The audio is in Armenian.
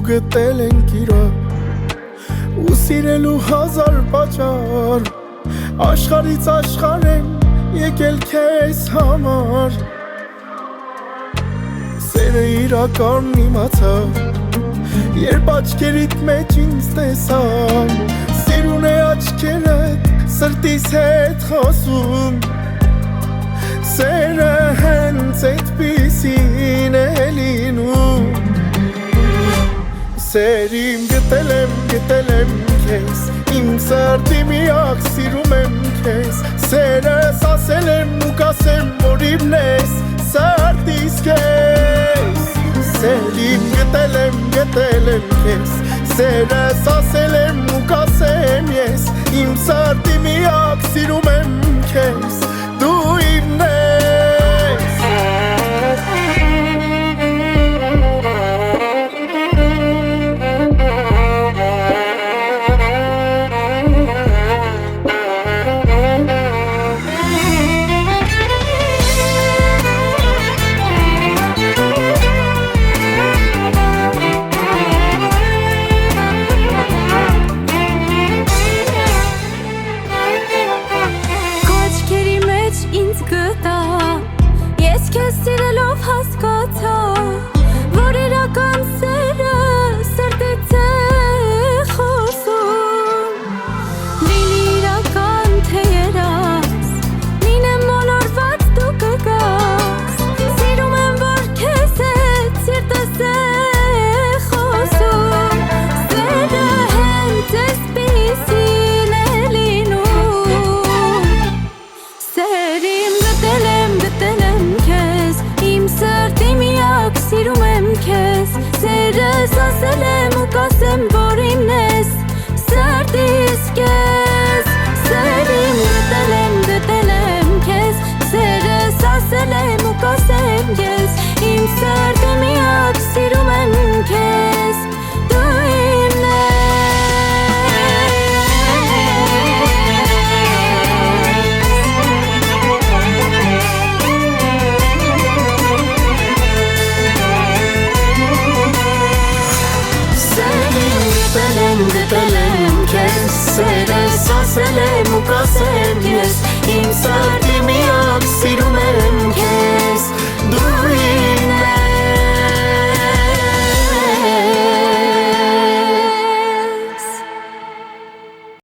գտել ենք իրար ու սիրելու հազար պատճառ աշխարհից աշխարհ եմ եկել քեզ համար Սերը իրական իմացա երբ աչքերիդ մեջ ինձ տեսա Սիրուն է աչքերդ սրտիս հետ խոսում Սերը հենց այդպիսին է լինում Սեր իմ գտել եմ քեզ Իմ սրտի միակ սիրում եմ քեզ Սերս ասել եմ ու կասեմ որ իմն ես Սրտիս քեզ Սեր իմ գտել եմ քեզ Սերս ասել եմ ու կասեմ ես Իմ սրտի միակ սիրում եմ քեզ Դու իմն ես Ես քեզ սիրելով հասկացա որ իրական սերը սրտից է խոսում Լինի իրական թե երաս լինեմ մոլորված դու կգաս Սիրում եմ որ քեզ հետ սիրտս է խոսում Սերը հենց այսպիսին է լինում Սեր իմ գտել եմ քեզ Իմ սրտի միակ սիրում եմ քեզ Սերս ասել եմ ու կասեմ որ իմն ես Սրտիս քեզ Սեր իմ գտել եմ քեզ Սերս ասել եմ ու կասեմ ես Իմ սրտի միակ սիրում եմ քեզ Դու իմն Գտել եմ քեզ Սերս ասել եմ ու կասեմ ես Իմ սրտի